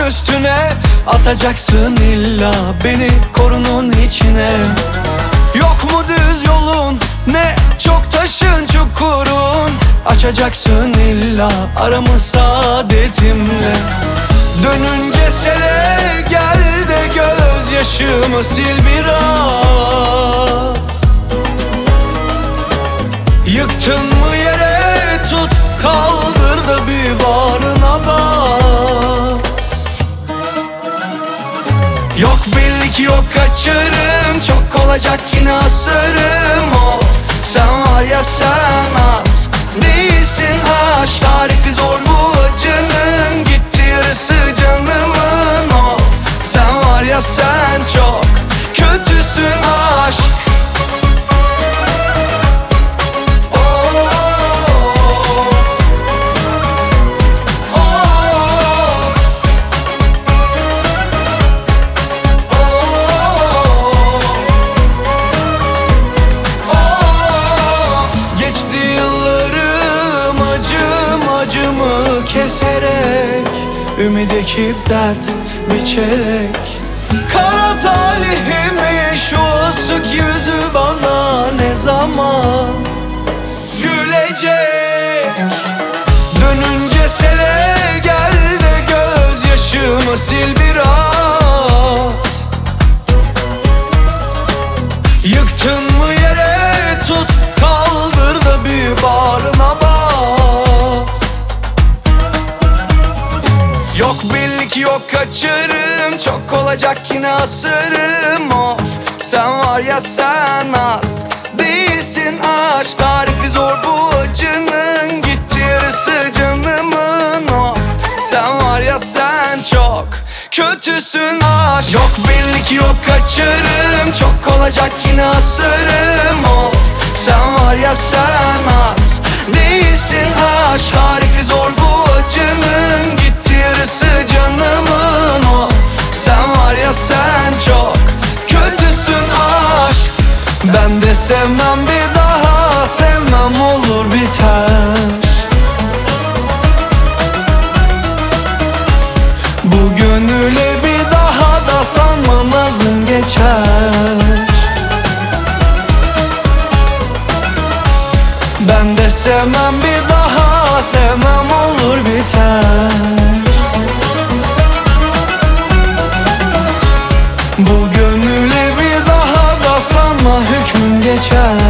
üstüne atacaksın illa beni korunun içine. Yok mu düz yolun, ne çok taşın çukurun, açacaksın illa aramı saadetimle. Dönünce sele gel de gözyaşımı sil biraz. Yıktın mı yere tut, kaldır da bir bağrına bas. Yok belli ki yok kaçarım, çok olacak yine asarım. Of sen var ya sen az değilsin, aşk tarifi zor bu acının, gitti yarısı canımın. Of sen var ya sen çok kötüsün aşk. Acımı keserek, ümit ekip dert biçerek, kara talihimi şu asık yüzü bana ne zaman gülecek? Dönünce sele gel de gözyaşımı sil biraz. Yıktın mı yere tut, kaldır da bir bağrına bas. Yok belli ki yok kaçarım, çok olacak yine asarım. Of sen var ya sen az değilsin, aşk tarifi zor bu acının, gitti yarısı canımın. Of sen var ya sen çok kötüsün aşk. Yok belli ki yok kaçarım, çok olacak yine asarım. Of sen var ya sen az değilsin, aşk tarifi zor bu acının, gitti yarısı canımın. Of sen var ya sen çok kötüsün aşk. Ben de sevmem bir daha, sevmem olur biter. Bu gönüle bir daha da sanma nazın geçer. Ben de sevmem bir daha, sevmem olur biter. Bu gönüle bir daha da sanma hükmün geçer.